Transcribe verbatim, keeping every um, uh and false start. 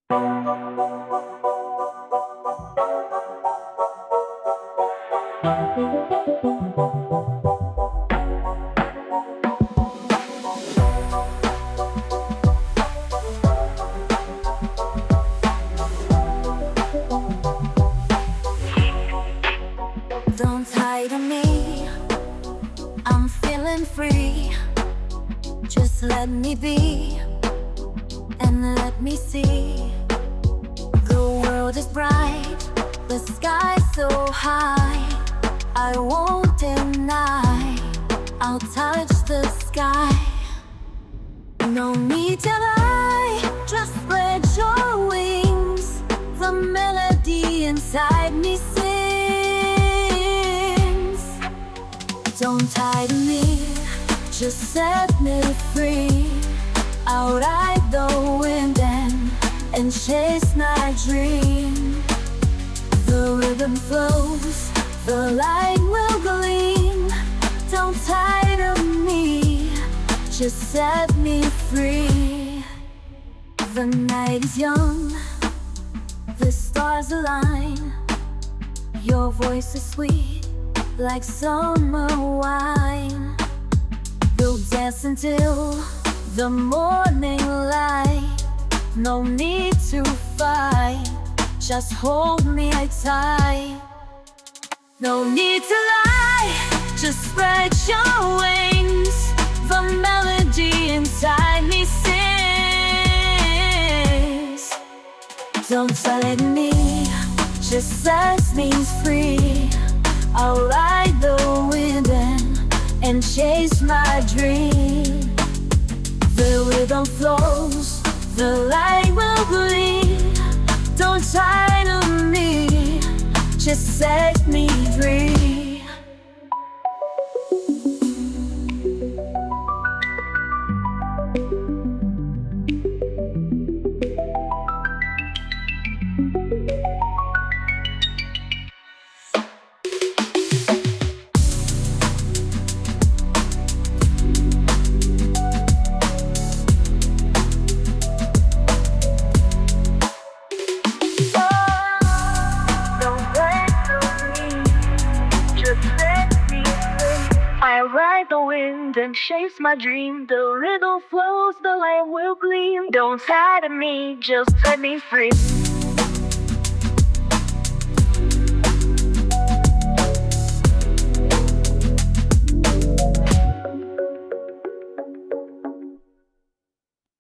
Don't tie to me, I'm feeling free. Just let me be, and let me see. The world is bright, the sky's so high. I won't deny, I'll touch the sky. No need to lie, just spread your wings. The melody inside me sings. Don't tie to me, just set me free. I'll ride the wind and, and chase my dream. The rhythm flows, the light will gleam. Don't tie to me, just set me free. The night is young, the stars align. Your voice is sweet, like summer wine. We'll dance until the morning light. No need to fight, just hold me tight. No need to lie, just spread your wings. The melody inside me sings. Don't let me, just set me free. I'll ride the wind and, and chase my dream. The rhythm flows, the light will gleam. Don't tie to me, just set me free. I ride the wind and chase my dream. The rhythm flows, the light will gleam. Don't tie to me, just set me free.